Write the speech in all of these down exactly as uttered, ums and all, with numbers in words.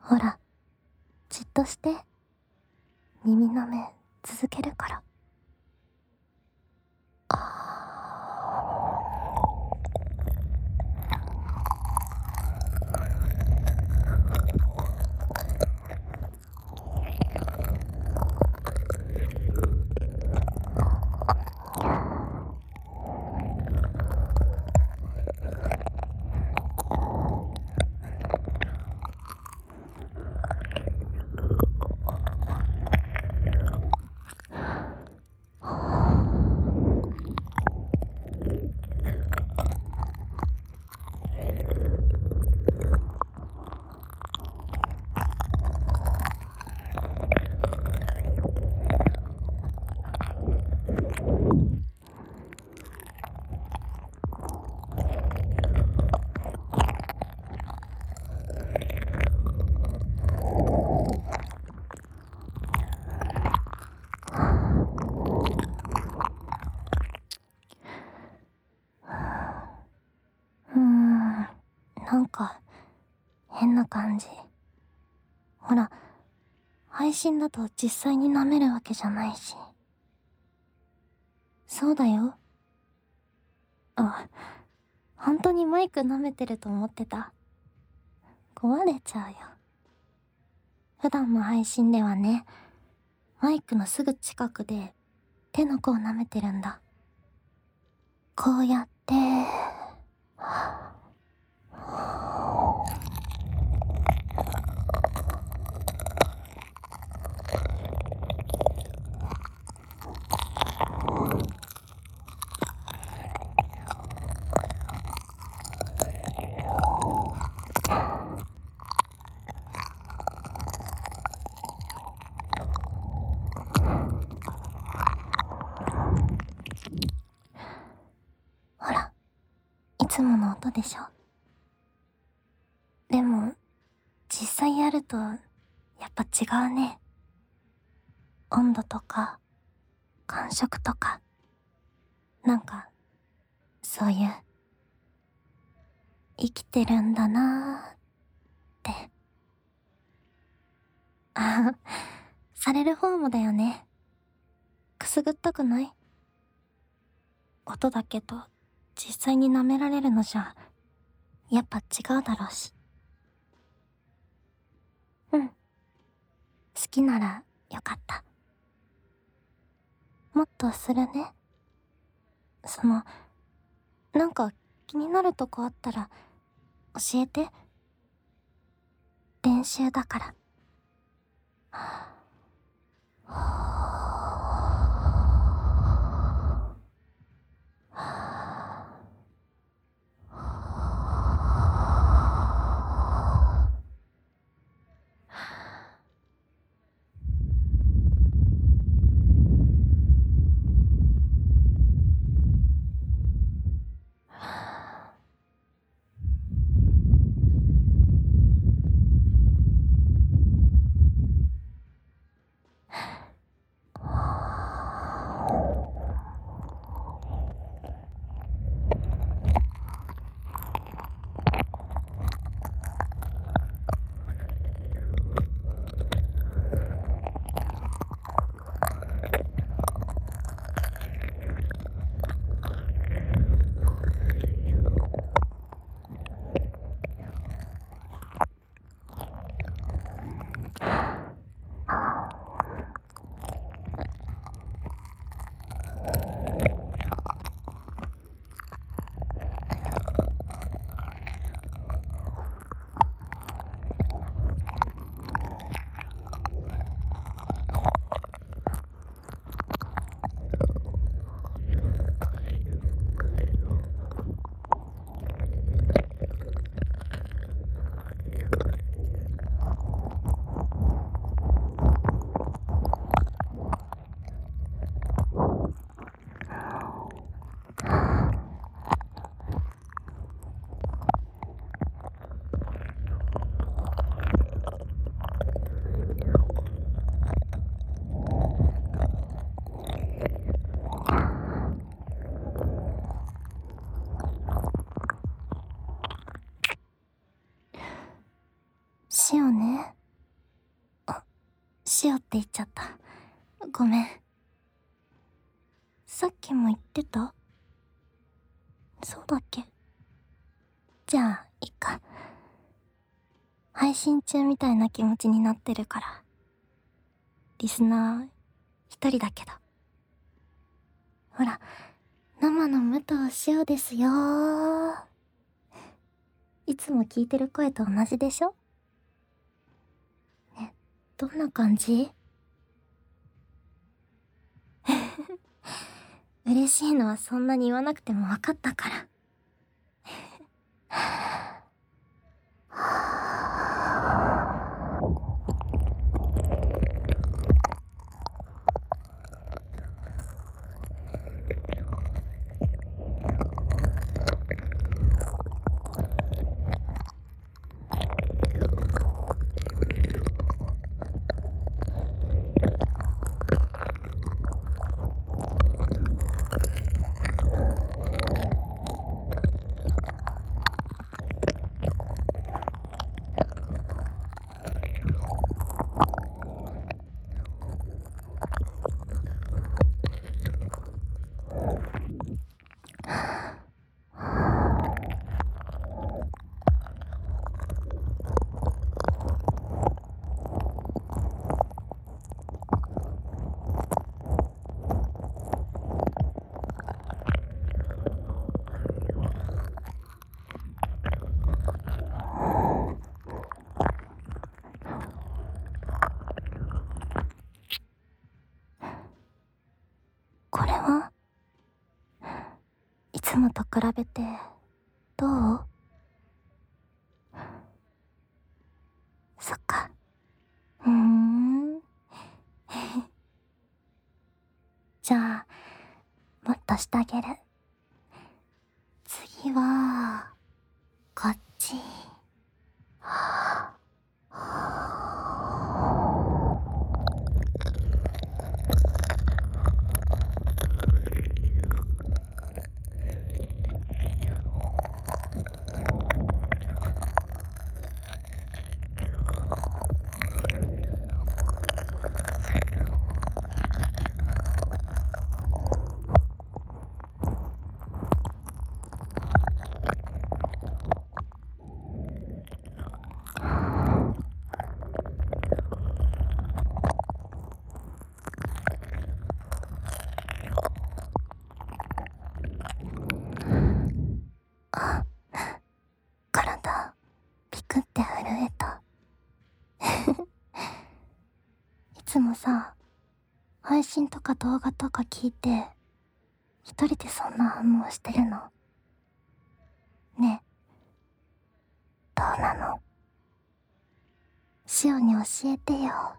ほら、じっとして。耳の目続けるから。うーん、なんか変な感じ。ほら、配信だと実際に舐めるわけじゃないし。そうだよ。あ、本当にマイク舐めてると思ってた。壊れちゃうよ。普段の配信ではね、マイクのすぐ近くで手の甲を舐めてるんだ。こうやって、ほら、いつもの音でしょ。でも、実際やると、やっぱ違うね。温度とか、感触とか、なんか、そういう、生きてるんだなーって。ああ、される方もだよね。くすぐったくない？音だけど、実際に舐められるのじゃ、やっぱ違うだろうし。うん。好きならよかった。もっとするね。その、なんか気になるとこあったら、教えて。練習だから。 シオね。あ、シオって言っちゃった。ごめん。さっきも言ってた？そうだっけ？じゃあ、いっか。配信中みたいな気持ちになってるから。リスナー、一人だけど。ほら、生の武藤シオですよー。いつも聞いてる声と同じでしょ？ね、どんな感じ？嬉しいのはそんなに言わなくても分かったから。これはいつもと比べてどう？そっか。うーん。じゃあ、もっとしてあげる。次は、こっち。あ、体、ピクって震えた。いつもさ、配信とか動画とか聞いて、一人でそんな反応してるの？ねえ、どうなの？シオに教えてよ。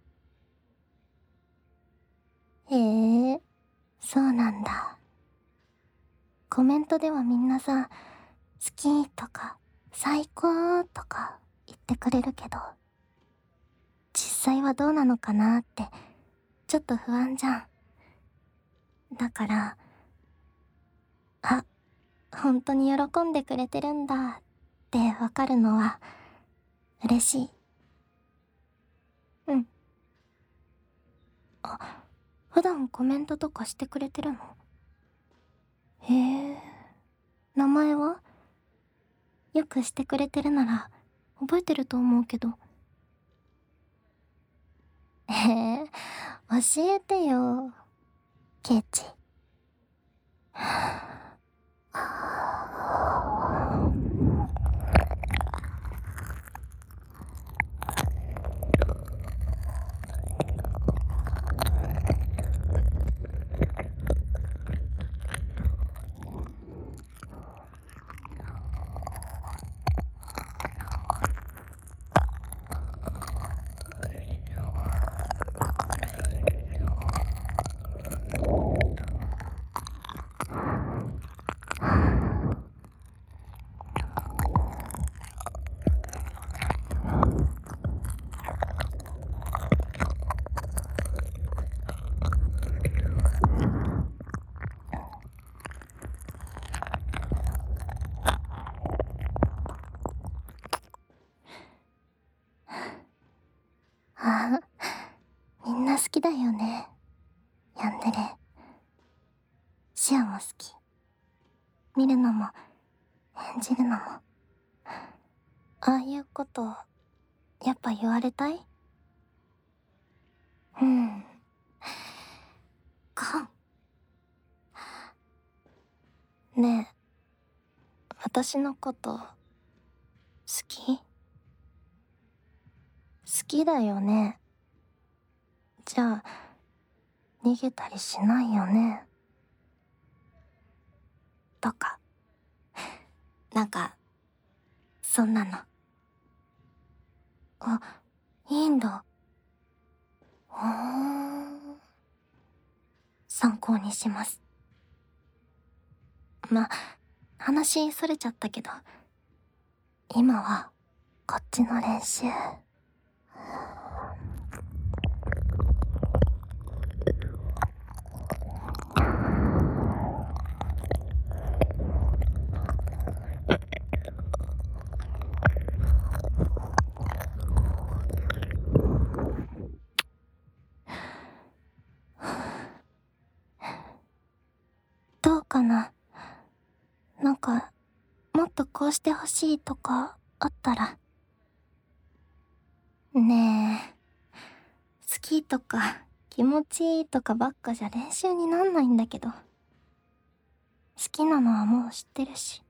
へえ、そうなんだ。コメントではみんなさ、好きとか、最高とか言ってくれるけど、実際はどうなのかなって、ちょっと不安じゃん。だから、あ、本当に喜んでくれてるんだってわかるのは、嬉しい。うん。あ、普段コメントとかしてくれてるの？へえ、名前は？よくしてくれてるなら、覚えてると思うけど。ええ、教えてよ、ケチ。 きだよね。ヤンデレ。シアも好き。見るのも演じるのも。ああいうことやっぱ言われたい？うん。かん。ねえ、私のこと好き？好きだよね。じゃあ逃げたりしないよね。とかなんかそんなの。あ、いいんだ。ほーん。参考にします。ま、話それちゃったけど、今はこっちの練習。どうかな。なんかもっとこうしてほしいとかあったら。ねえ、好きとか気持ちいいとかばっかじゃ練習になんないんだけど。好きなのはもう知ってるし。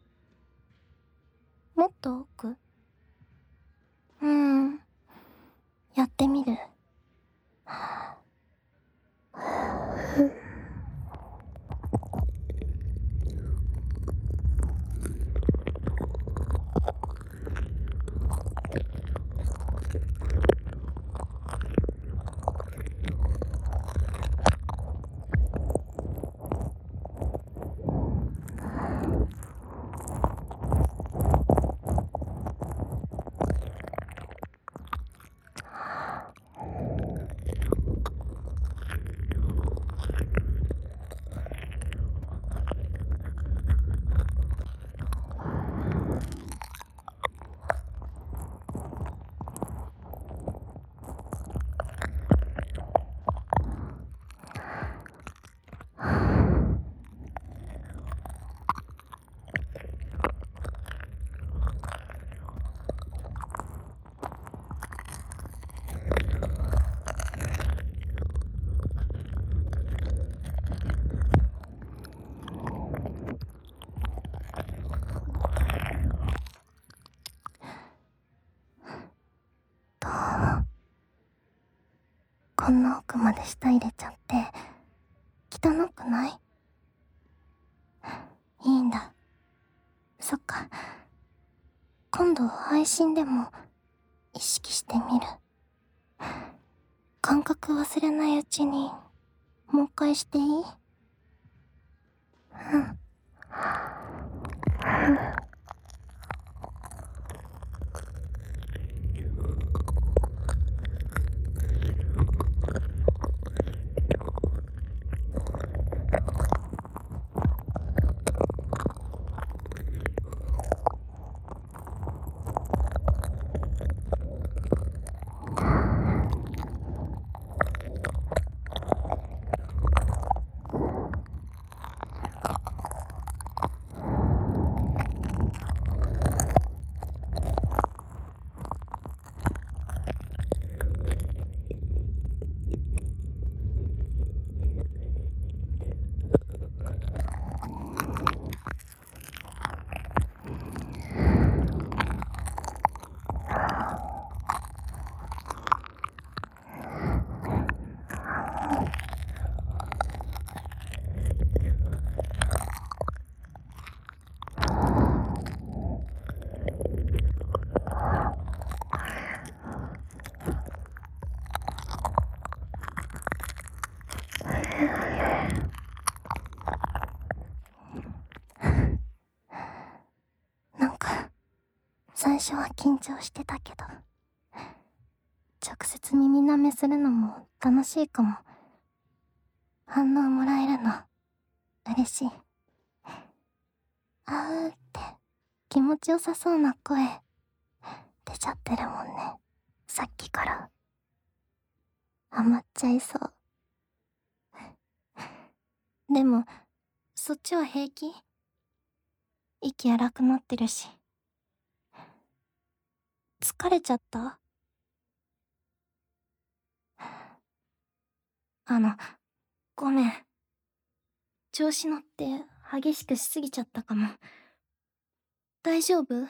もっと多く？うーん、やってみる。どうも。こんな奥まで舌入れちゃって汚くない？いいんだ。そっか。今度配信でも意識してみる。感覚忘れないうちにもう一回していい？うん。なんか最初は緊張してたけど、直接耳舐めするのも楽しいかも。反応もらえるの嬉しい。あーって気持ちよさそうな声出ちゃってるもんね、さっきから。甘っちちゃいそう。でも、そっちは平気？息荒くなってるし。疲れちゃった？あの、ごめん。調子乗って激しくしすぎちゃったかも。大丈夫？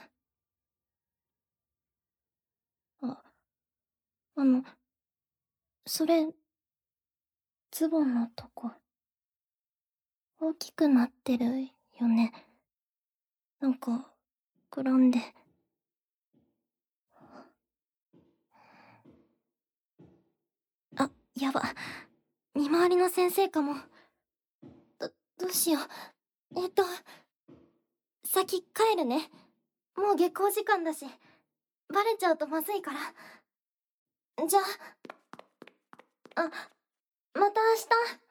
あ、あの、それ、ズボンのとこ、大きくなってるよね。なんか、膨らんで。あ、やば。見回りの先生かも。ど、どうしよう。えっと、先帰るね。もう下校時間だし、バレちゃうとまずいから。じゃあ、あ、また明日。